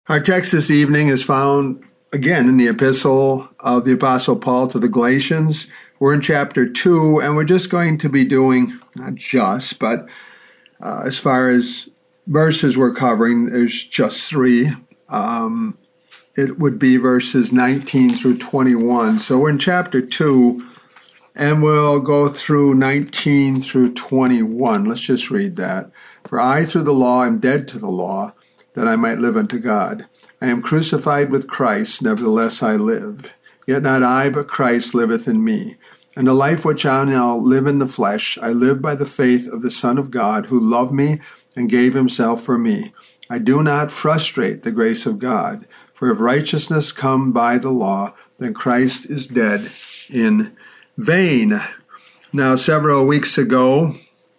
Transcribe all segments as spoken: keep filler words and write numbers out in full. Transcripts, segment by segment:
Our text this evening is found again in the epistle of the Apostle Paul to the Galatians. We're in chapter two, and we're just going to be doing, not just, but uh, as far as verses we're covering, there's just three. Um, it would be verses nineteen through twenty-one. So we're in chapter two, and we'll go through nineteen through twenty-one. Let's just read that. For I, through the law, am dead to the law, that I might live unto God. I am crucified with Christ, nevertheless I live. Yet not I, but Christ liveth in me. And the life which I now live in the flesh, I live by the faith of the Son of God, who loved me and gave himself for me. I do not frustrate the grace of God. For if righteousness come by the law, then Christ is dead in vain. Now, several weeks ago,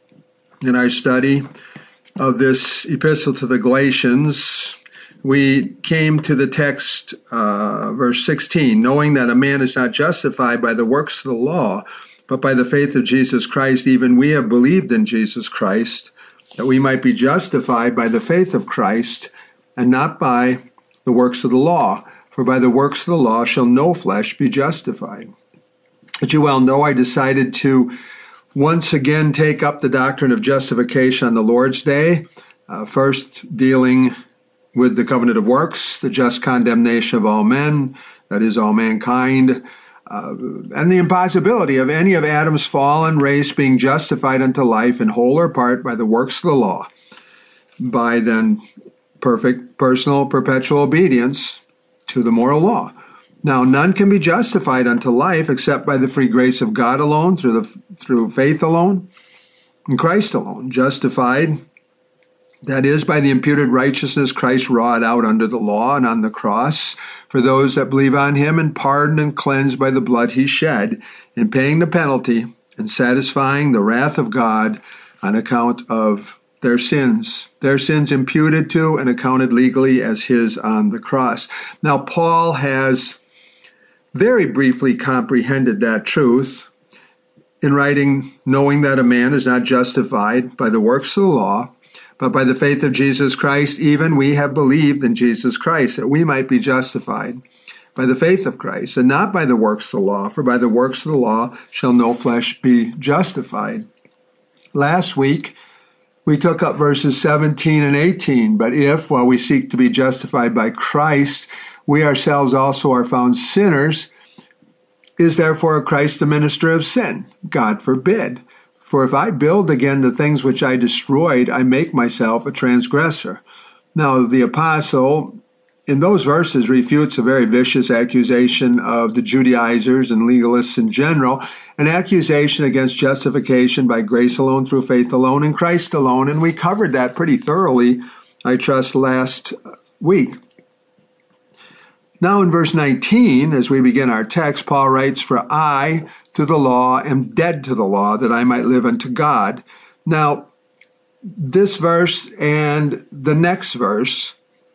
in our study of this epistle to the Galatians, we came to the text, uh, verse sixteen, knowing that a man is not justified by the works of the law, but by the faith of Jesus Christ. Even we have believed in Jesus Christ, that we might be justified by the faith of Christ, and not by the works of the law. For by the works of the law shall no flesh be justified. As you well know, I decided to once again take up the doctrine of justification on the Lord's Day, uh, first dealing with the covenant of works, the just condemnation of all men, that is, all mankind, uh, and the impossibility of any of Adam's fallen race being justified unto life in whole or part by the works of the law, by then perfect, personal, perpetual obedience to the moral law. Now, none can be justified unto life except by the free grace of God alone, through the through faith alone, in Christ alone. Justified, that is, by the imputed righteousness Christ wrought out under the law and on the cross for those that believe on him, and pardoned and cleansed by the blood he shed, in paying the penalty and satisfying the wrath of God on account of their sins. Their sins imputed to and accounted legally as his on the cross. Now, Paul has very briefly comprehended that truth in writing, knowing that a man is not justified by the works of the law, but by the faith of Jesus Christ. Even we have believed in Jesus Christ, that we might be justified by the faith of Christ, and not by the works of the law. For by the works of the law shall no flesh be justified. Last week, we took up verses seventeen and eighteen. But if, while we seek to be justified by Christ, we ourselves also are found sinners, is therefore Christ the minister of sin? God forbid. For if I build again the things which I destroyed, I make myself a transgressor. Now, the apostle, in those verses, refutes a very vicious accusation of the Judaizers and legalists in general, an accusation against justification by grace alone, through faith alone, in Christ alone. And we covered that pretty thoroughly, I trust, last week. Now in verse nineteen, as we begin our text, Paul writes, For I, through the law, am dead to the law, that I might live unto God. Now, this verse and the next verse,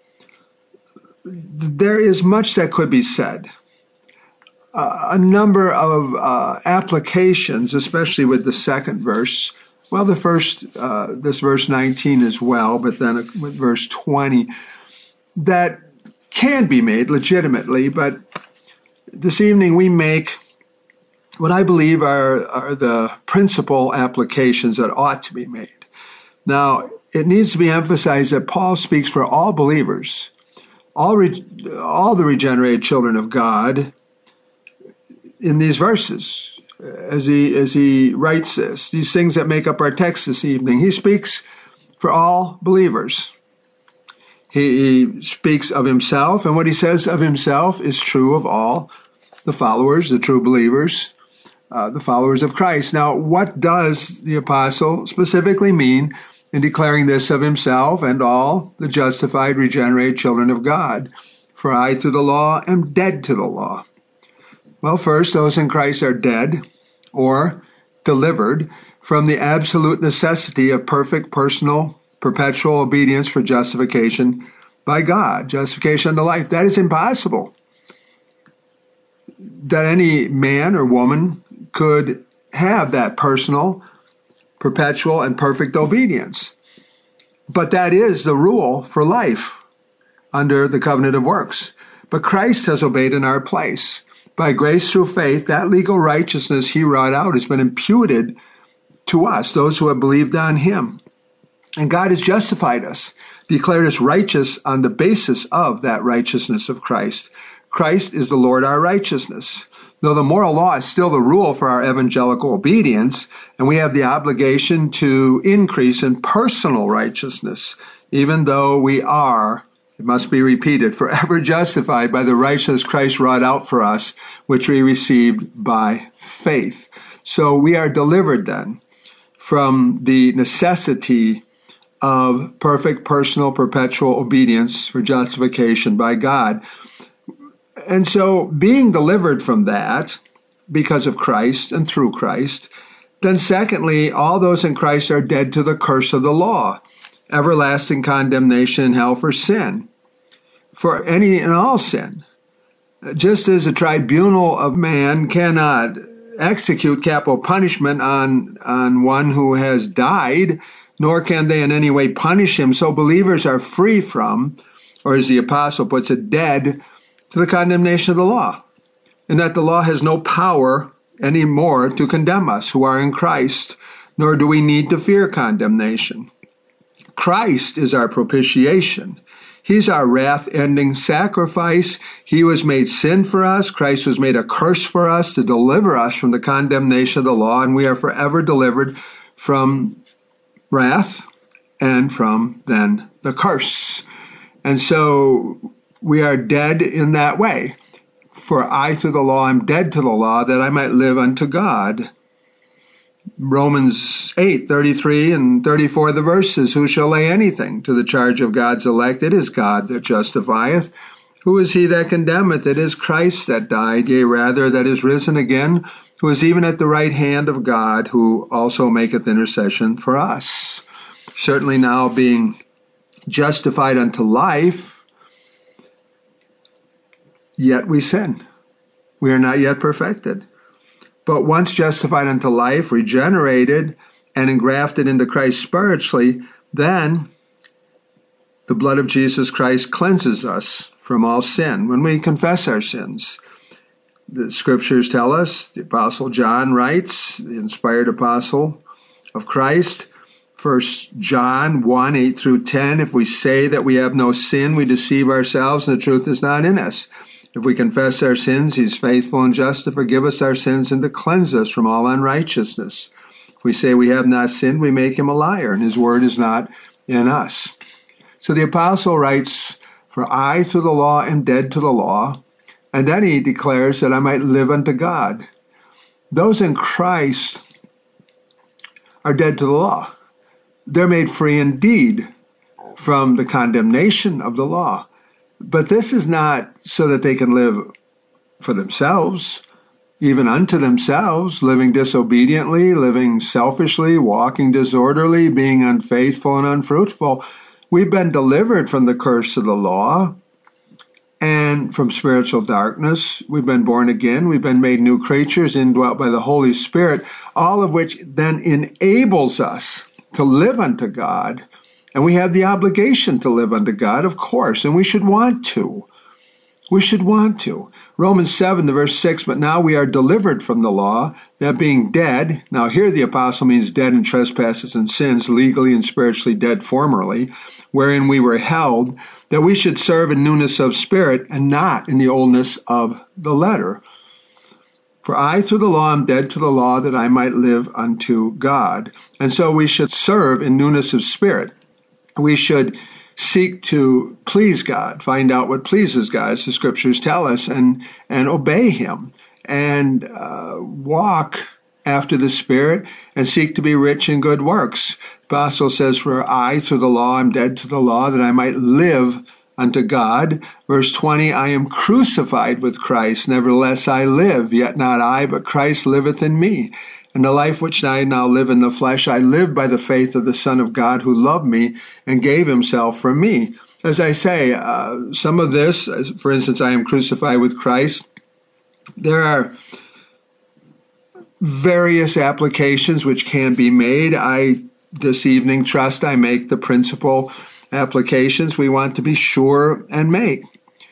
there is much that could be said. Uh, a number of uh, applications, especially with the second verse. Well, the first, uh, this verse nineteen as well, but then with verse twenty, that can be made legitimately, but this evening we make what I believe are, are the principal applications that ought to be made. Now, it needs to be emphasized that Paul speaks for all believers, all, re- all the regenerated children of God in these verses, as he, as he writes this, these things that make up our text this evening. He speaks for all believers. He speaks of himself, and what he says of himself is true of all the followers, the true believers, uh, the followers of Christ. Now, what does the apostle specifically mean in declaring this of himself and all the justified, regenerated children of God? For I, through the law, am dead to the law. Well, first, those in Christ are dead or delivered from the absolute necessity of perfect personal perpetual obedience for justification by God, justification unto life. That is impossible. That any man or woman could have that personal, perpetual, and perfect obedience. But that is the rule for life. under the covenant of works. But Christ has obeyed in our place. By grace through faith, that legal righteousness he wrought out has been imputed to us, those who have believed on him. And God has justified us, declared us righteous on the basis of that righteousness of Christ. Christ is the Lord our righteousness. Though the moral law is still the rule for our evangelical obedience, and we have the obligation to increase in personal righteousness, even though we are, it must be repeated, forever justified by the righteousness Christ wrought out for us, which we received by faith. So we are delivered then from the necessity of perfect personal perpetual obedience for justification by God. And so being delivered from that because of Christ and through Christ, then secondly, all those in Christ are dead to the curse of the law, everlasting condemnation in hell for sin, for any and all sin. Just as a tribunal of man cannot execute capital punishment on, on one who has died, nor can they in any way punish him, so believers are free from, or as the apostle puts it, dead to the condemnation of the law, and that the law has no power anymore to condemn us who are in Christ, nor do we need to fear condemnation. Christ is our propitiation. He's our wrath-ending sacrifice. He was made sin for us. Christ was made a curse for us to deliver us from the condemnation of the law, and we are forever delivered from wrath and from then the curse. And so we are dead in that way. For I through the law am dead to the law, that I might live unto God. Romans eight, thirty-three and thirty-four, the verses, who shall lay anything to the charge of God's elect? It is God that justifieth. Who is he that condemneth? It is Christ that died, yea, rather, that is risen again, who is even at the right hand of God, who also maketh intercession for us. Certainly now being justified unto life, yet we sin. We are not yet perfected. But once justified unto life, regenerated, and engrafted into Christ spiritually, then the blood of Jesus Christ cleanses us from all sin when we confess our sins. The scriptures tell us, the Apostle John writes, the inspired apostle of Christ, First John one, eight through ten, if we say that we have no sin, we deceive ourselves, and the truth is not in us. If we confess our sins, he's faithful and just to forgive us our sins and to cleanse us from all unrighteousness. If we say we have not sinned, we make him a liar, and his word is not in us. So the apostle writes, for I through the law am dead to the law, and then he declares that I might live unto God. Those in Christ are dead to the law. They're made free indeed from the condemnation of the law. But this is not so that they can live for themselves, even unto themselves, living disobediently, living selfishly, walking disorderly, being unfaithful and unfruitful. We've been delivered from the curse of the law and from spiritual darkness. We've been born again. We've been made new creatures, indwelt by the Holy Spirit, all of which then enables us to live unto God. And we have the obligation to live unto God, of course, and we should want to. We should want to. Romans seven, the verse six, but now we are delivered from the law, that being dead, now here the apostle means dead in trespasses and sins, legally and spiritually dead formerly, wherein we were held, that we should serve in newness of spirit and not in the oldness of the letter. For I through the law am dead to the law, that I might live unto God. And so we should serve in newness of spirit. We should seek to please God, find out what pleases God, as the scriptures tell us, and, and obey him, and uh, walk after the Spirit, and seek to be rich in good works. The apostle says, for I through the law am dead to the law, that I might live unto God. Verse twenty, I am crucified with Christ, nevertheless I live, yet not I, but Christ liveth in me. And the life which I now live in the flesh, I live by the faith of the Son of God, who loved me and gave himself for me. As I say, uh, some of this, for instance, I am crucified with Christ. There are various applications which can be made. I, this evening, trust I make the principle applications we want to be sure and make.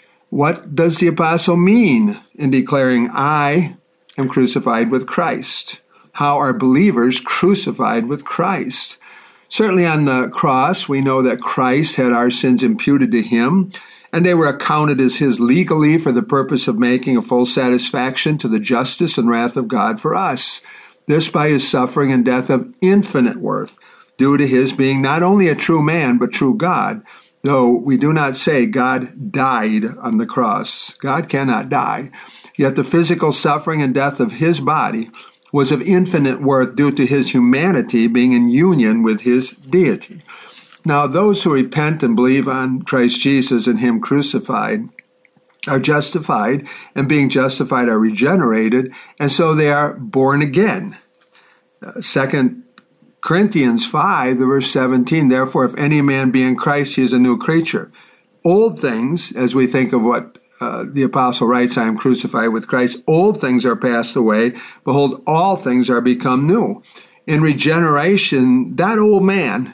What does the apostle mean in declaring, I am crucified with Christ? How are believers crucified with Christ? Certainly on the cross, we know that Christ had our sins imputed to him, and they were accounted as his legally for the purpose of making a full satisfaction to the justice and wrath of God for us. This by his suffering and death of infinite worth, due to his being not only a true man, but true God. Though we do not say God died on the cross. God cannot die. Yet the physical suffering and death of his body was of infinite worth due to his humanity being in union with his deity. Now, those who repent and believe on Christ Jesus and him crucified are justified, and being justified are regenerated, and so they are born again. Uh, second Corinthians five, the verse seventeen, therefore, if any man be in Christ, he is a new creature. Old things, as we think of what uh, the apostle writes, I am crucified with Christ, old things are passed away. Behold, all things are become new. In regeneration, that old man,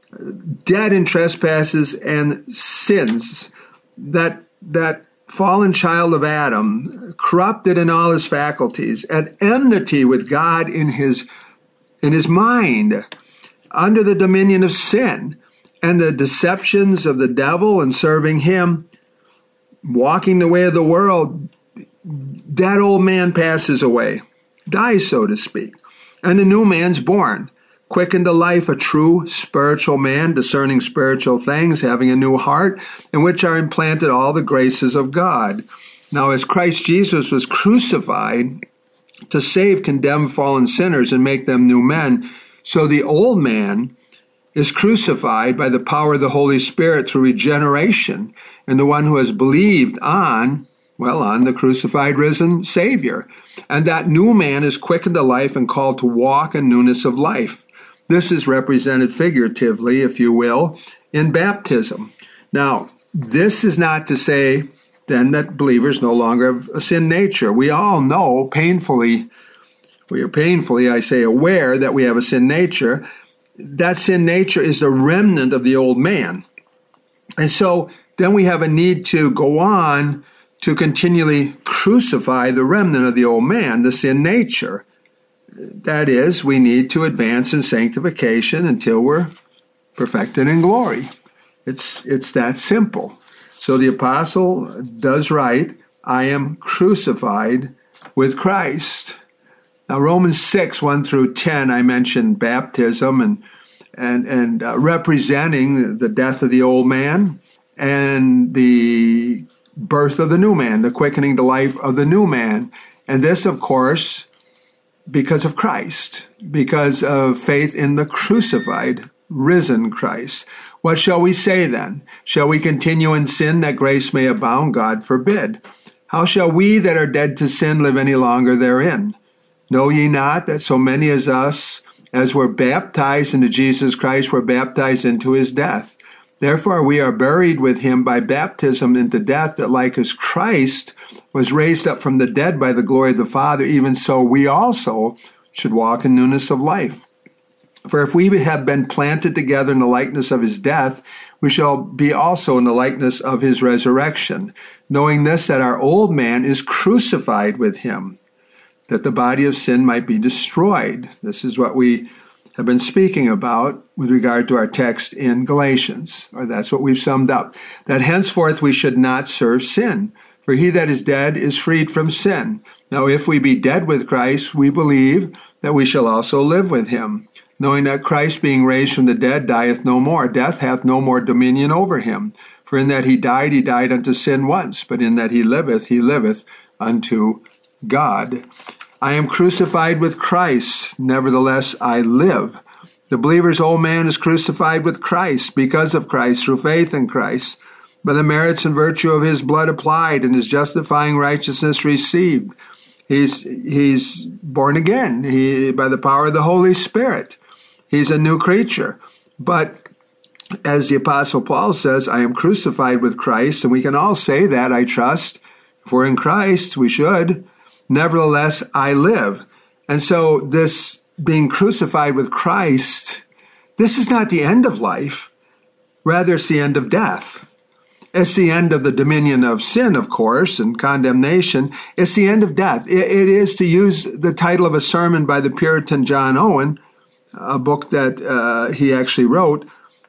dead in trespasses and sins, that that fallen child of Adam, corrupted in all his faculties, at enmity with God in his in his mind, under the dominion of sin and the deceptions of the devil and serving him, walking the way of the world, that old man passes away, dies, so to speak, and a new man's born, quickened to life, a true spiritual man, discerning spiritual things, having a new heart, in which are implanted all the graces of God. Now, as Christ Jesus was crucified to save condemned fallen sinners and make them new men, so the old man is crucified by the power of the Holy Spirit through regeneration, and the one who has believed on, well, on the crucified, risen Savior. And that new man is quickened to life and called to walk in newness of life. This is represented figuratively, if you will, in baptism. Now, this is not to say then that believers no longer have a sin nature. We all know painfully, we are painfully, I say, aware that we have a sin nature. That sin nature is the remnant of the old man. And so then we have a need to go on to continually crucify the remnant of the old man, the sin nature. That is, we need to advance in sanctification until we're perfected in glory. It's, it's that simple. So the apostle does write, I am crucified with Christ. Now, Romans six, one through ten, I mentioned baptism and and and uh, representing the death of the old man and the birth of the new man, the quickening to life of the new man. And this, of course, because of Christ, because of faith in the crucified, risen Christ. What shall we say then? Shall we continue in sin that grace may abound? God forbid. How shall we that are dead to sin live any longer therein? Know ye not that so many as us, as were baptized into Jesus Christ, were baptized into his death? Therefore we are buried with him by baptism into death, that like as Christ was raised up from the dead by the glory of the Father, even so we also should walk in newness of life. For if we have been planted together in the likeness of his death, we shall be also in the likeness of his resurrection, knowing this, that our old man is crucified with him, that the body of sin might be destroyed. This is what we have been speaking about with regard to our text in Galatians, or that's what we've summed up, that henceforth we should not serve sin. For he that is dead is freed from sin. Now if we be dead with Christ, we believe that we shall also live with him, knowing that Christ being raised from the dead dieth no more. Death hath no more dominion over him. For in that he died, he died unto sin once, but in that he liveth, he liveth unto God. I am crucified with Christ, nevertheless I live. The believer's old man is crucified with Christ, because of Christ, through faith in Christ, by the merits and virtue of his blood applied and his justifying righteousness received. He's he's born again, he by the power of the Holy Spirit. He's a new creature. But as the Apostle Paul says, I am crucified with Christ, and we can all say that, I trust. If we're in Christ, we should. Nevertheless, I live. And so this being crucified with Christ, this is not the end of life. Rather, it's the end of death. It's the end of the dominion of sin, of course, and condemnation. It's the end of death. It, it is, to use the title of a sermon by the Puritan John Owen, a book that uh, he actually wrote,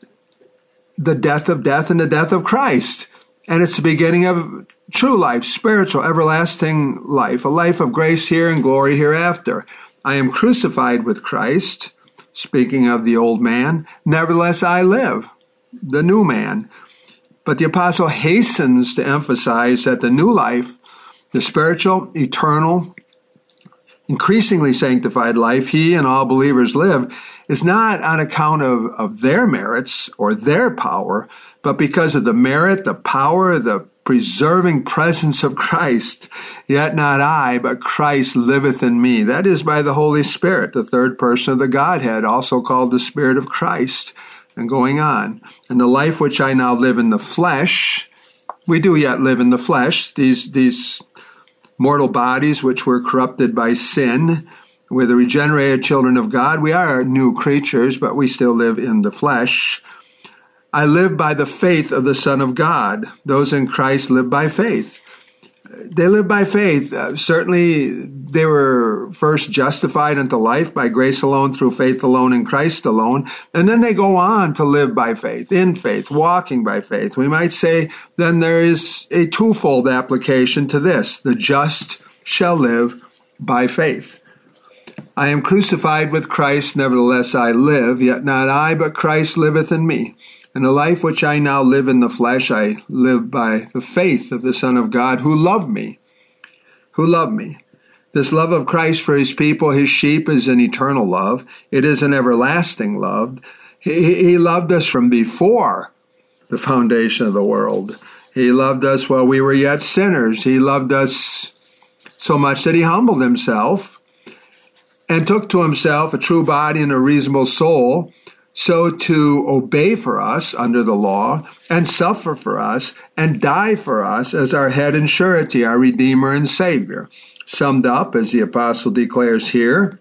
The Death of Death and the Death of Christ. And it's the beginning of true life, spiritual, everlasting life, a life of grace here and glory hereafter. I am crucified with Christ, speaking of the old man. Nevertheless, I live, the new man. But the apostle hastens to emphasize that the new life, the spiritual, eternal, increasingly sanctified life he and all believers live, is not on account of, of their merits or their power, but because of the merit, the power, the preserving presence of Christ. Yet not I, but Christ liveth in me. That is by the Holy Spirit, the third person of the Godhead, also called the Spirit of Christ. And going on. And the life which I now live in the flesh, we do yet live in the flesh, these, these mortal bodies which were corrupted by sin. We're the regenerated children of God. We are new creatures, but we still live in the flesh. I live by the faith of the Son of God. Those in Christ live by faith. They live by faith. Uh, certainly, they were first justified unto life by grace alone, through faith alone, in Christ alone. And then they go on to live by faith, in faith, walking by faith. We might say then there is a twofold application to this. The just shall live by faith. I am crucified with Christ, nevertheless I live, yet not I, but Christ liveth in me. And the life which I now live in the flesh, I live by the faith of the Son of God who loved me, who loved me. This love of Christ for his people, his sheep, is an eternal love. It is an everlasting love. He, he loved us from before the foundation of the world. He loved us while we were yet sinners. He loved us so much that he humbled himself and took to himself a true body and a reasonable soul, so to obey for us under the law and suffer for us and die for us as our head and surety, our Redeemer and Savior. Summed up, as the apostle declares here,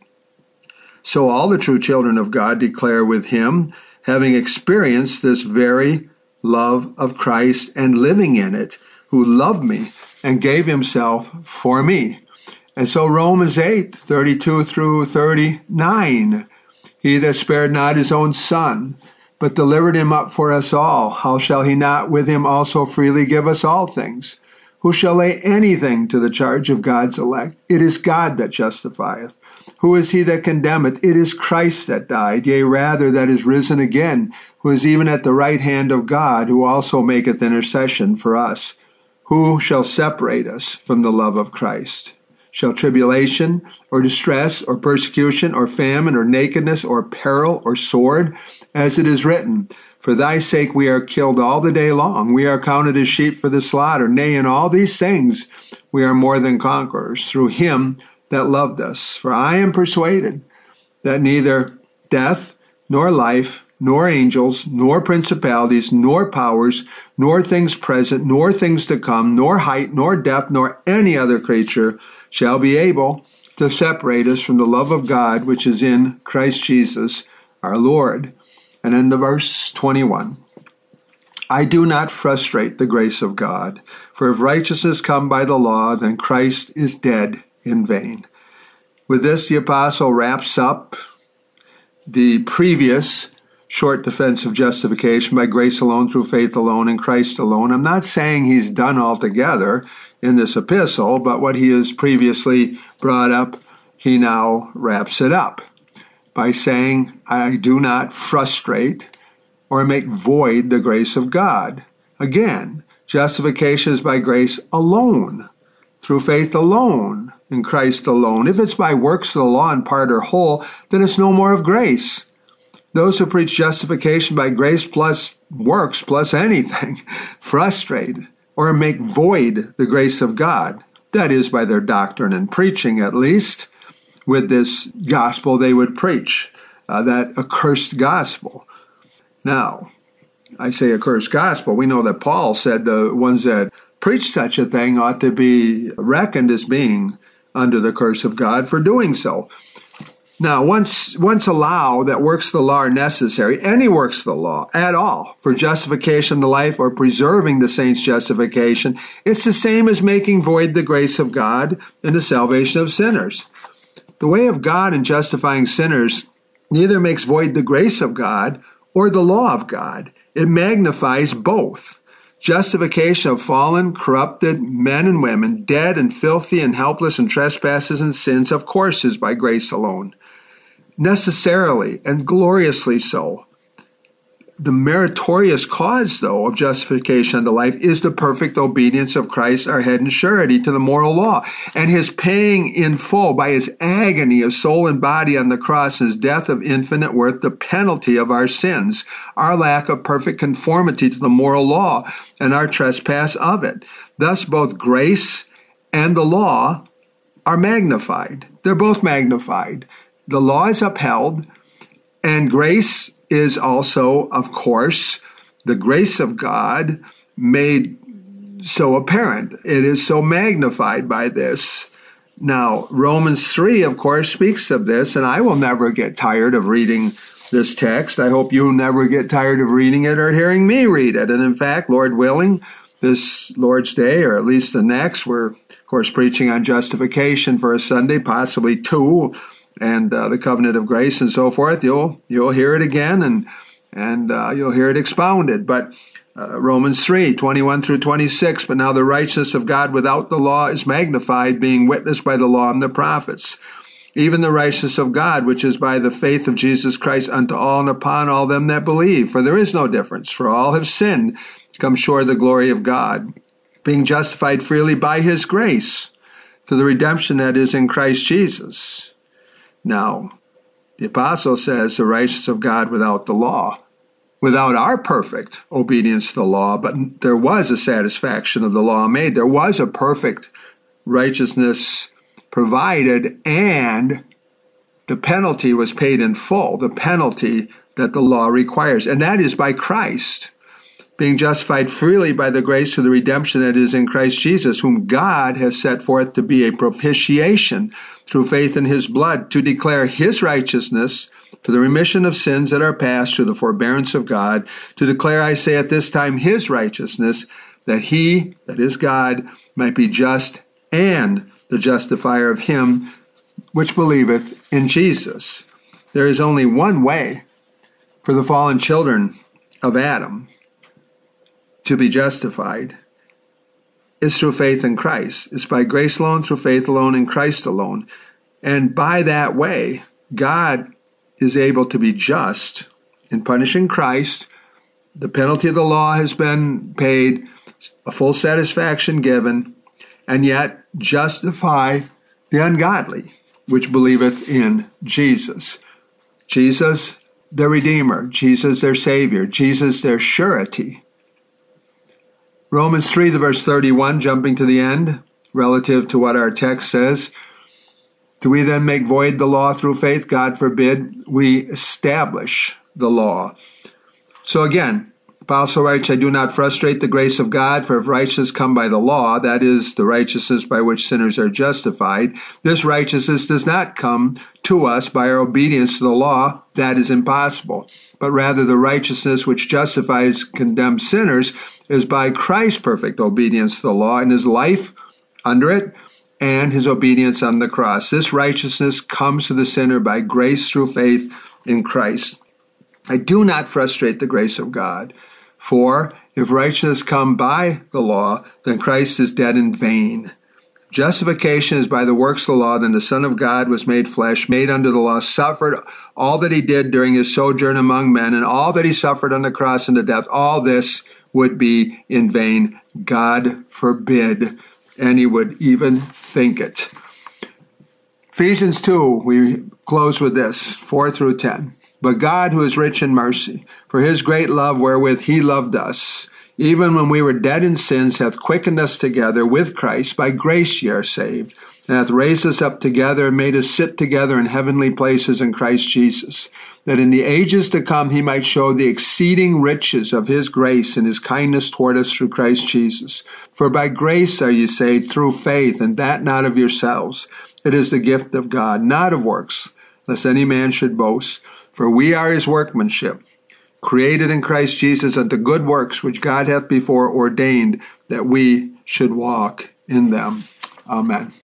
so all the true children of God declare with him, having experienced this very love of Christ and living in it, who loved me and gave himself for me. And so Romans eight, thirty-two through thirty-nine, he that spared not his own son, but delivered him up for us all, how shall he not with him also freely give us all things? Who shall lay anything to the charge of God's elect? It is God that justifieth. Who is he that condemneth? It is Christ that died, yea, rather that is risen again, who is even at the right hand of God, who also maketh intercession for us. Who shall separate us from the love of Christ? Shall tribulation, or distress, or persecution, or famine, or nakedness, or peril, or sword? As it is written, for thy sake we are killed all the day long. We are counted as sheep for the slaughter. Nay, in all these things we are more than conquerors, through him that loved us. For I am persuaded that neither death, nor life, nor angels, nor principalities, nor powers, nor things present, nor things to come, nor height, nor depth, nor any other creature shall be able to separate us from the love of God which is in Christ Jesus our Lord. And in the verse twenty-one, I do not frustrate the grace of God, for if righteousness come by the law, then Christ is dead in vain. With this, the apostle wraps up the previous short defense of justification by grace alone, through faith alone, in Christ alone. I'm not saying he's done altogether in this epistle, but what he has previously brought up, he now wraps it up by saying, I do not frustrate or make void the grace of God. Again, justification is by grace alone, through faith alone, in Christ alone. If it's by works of the law in part or whole, then it's no more of grace. Those who preach justification by grace plus works plus anything frustrate or make void the grace of God. That is, by their doctrine and preaching, at least. With this gospel they would preach, uh, that accursed gospel. Now, I say accursed gospel. We know that Paul said the ones that preach such a thing ought to be reckoned as being under the curse of God for doing so. Now, once once allow that works of the law are necessary, any works of the law at all, for justification of the life or preserving the saint's justification, it's the same as making void the grace of God and the salvation of sinners. The way of God in justifying sinners neither makes void the grace of God or the law of God. It magnifies both. Justification of fallen, corrupted men and women, dead and filthy and helpless in trespasses and sins, of course, is by grace alone. Necessarily and gloriously so. The meritorious cause, though, of justification unto life is the perfect obedience of Christ, our head and surety, to the moral law, and his paying in full by his agony of soul and body on the cross, his death of infinite worth, the penalty of our sins, our lack of perfect conformity to the moral law, and our trespass of it. Thus, both grace and the law are magnified. They're both magnified. The law is upheld, and grace is also, of course, the grace of God made so apparent. It is so magnified by this. Now, Romans three, of course, speaks of this, and I will never get tired of reading this text. I hope you never get tired of reading it or hearing me read it. And in fact, Lord willing, this Lord's Day, or at least the next, we're, of course, preaching on justification for a Sunday, possibly two, and uh, the covenant of grace and so forth. You'll you'll hear it again, and and uh, you'll hear it expounded. But uh, Romans three, twenty-one through twenty-six, but now the righteousness of God without the law is magnified, being witnessed by the law and the prophets. Even the righteousness of God, which is by the faith of Jesus Christ unto all and upon all them that believe. For there is no difference, for all have sinned, come short of the glory of God, being justified freely by his grace, through the redemption that is in Christ Jesus. Now, the apostle says the righteousness of God without the law, without our perfect obedience to the law, but there was a satisfaction of the law made. There was a perfect righteousness provided, and the penalty was paid in full, the penalty that the law requires, and that is by Christ, being justified freely by the grace of the redemption that is in Christ Jesus, whom God has set forth to be a propitiation through faith in his blood, to declare his righteousness for the remission of sins that are past through the forbearance of God, to declare, I say at this time, his righteousness, that he, that is God, might be just and the justifier of him which believeth in Jesus. There is only one way for the fallen children of Adam to be justified. It's through faith in Christ. It's by grace alone, through faith alone, in Christ alone. And by that way, God is able to be just in punishing Christ. The penalty of the law has been paid, a full satisfaction given, and yet justify the ungodly, which believeth in Jesus. Jesus, their Redeemer. Jesus, their Savior. Jesus, their surety. Romans three, the verse thirty-one, jumping to the end, relative to what our text says. Do we then make void the law through faith? God forbid. We establish the law. So again, Apostle writes, I do not frustrate the grace of God, for if righteousness come by the law, that is, the righteousness by which sinners are justified, this righteousness does not come to us by our obedience to the law. That is impossible. But rather the righteousness which justifies condemned sinners is by Christ's perfect obedience to the law and his life under it and his obedience on the cross. This righteousness comes to the sinner by grace through faith in Christ. I do not frustrate the grace of God, for if righteousness come by the law, then Christ is dead in vain. Justification is by the works of the law, then the Son of God was made flesh, made under the law, suffered all that he did during his sojourn among men, and all that he suffered on the cross and the death, all this would be in vain. God forbid any would even think it. Ephesians two, we close with this, four through ten. But God, who is rich in mercy, for his great love wherewith he loved us, even when we were dead in sins, hath quickened us together with Christ. By grace ye are saved, and hath raised us up together and made us sit together in heavenly places in Christ Jesus, that in the ages to come he might show the exceeding riches of his grace and his kindness toward us through Christ Jesus. For by grace are ye saved through faith, and that not of yourselves. It is the gift of God, not of works, lest any man should boast. For we are his workmanship, created in Christ Jesus unto good works, which God hath before ordained that we should walk in them. Amen.